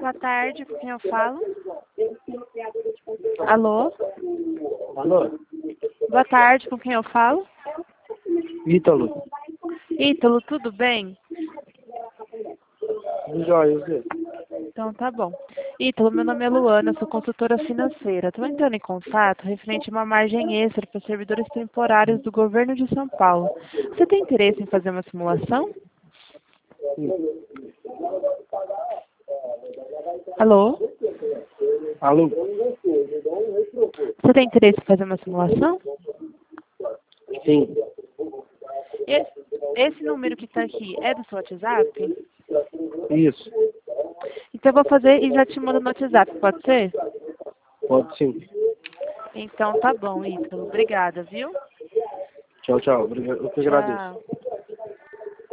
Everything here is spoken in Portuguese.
Boa tarde, com quem eu falo? Alô? Alô? Boa tarde, com quem eu falo? Ítalo. Ítalo, tudo bem? Jóia, você? Então tá bom. Ítalo, meu nome é Luana, sou consultora financeira. Estou entrando em contato referente a uma margem extra para servidores temporários do governo de São Paulo. Você tem interesse em fazer uma simulação? Sim. Alô? Alô? Você tem interesse em fazer uma simulação? Sim. Esse número que está aqui é do seu WhatsApp? Isso. Então eu vou fazer e já te mando no WhatsApp, pode ser? Pode sim. Então tá bom, Ítalo. Obrigada, viu? Tchau, tchau. Obrigado. Eu que agradeço. Tchau.